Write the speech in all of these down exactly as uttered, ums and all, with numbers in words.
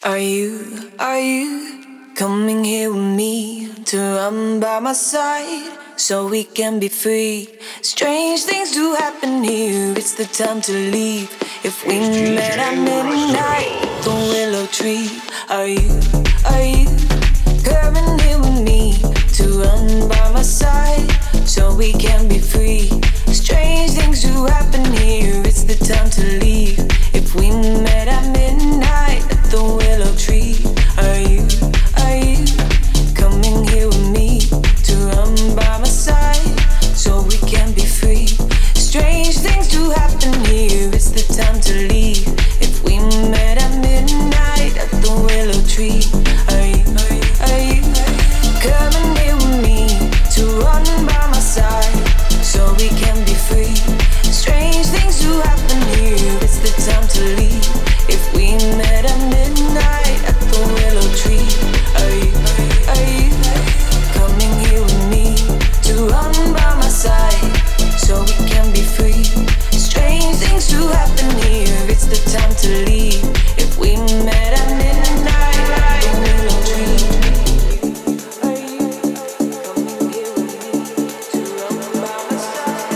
Are you, are you coming here with me to run by my side so we can be free? Strange things do happen here, it's the time to leave. If we met at midnight, the willow tree. Are you, are you coming here with me to run by my side so we can be free? Strange things do happen here, it's the time to leave. If we met at midnight at the willow tree. Are you, are you coming here with me to run by my side so we can be free? Strange things do happen here, it's the time to leave. If we met at midnight at the willow tree. Are you, are you coming here with me to run by my side so we can be free? Strange things do happen here, it's the time to leave. If we met at midnight at the willow tree. Are you, are you coming here with me to run by my side so we can be free? Strange things do happen here, it's the time to leave. If we met at midnight at the willow tree. Are you coming here with me to run by my side?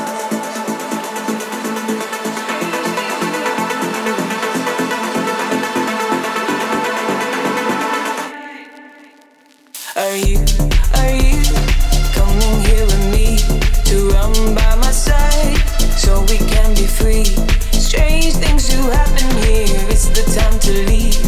Are you, are you coming here with me to run by my side so we can be free? Strange things do happen here, it's the time to leave.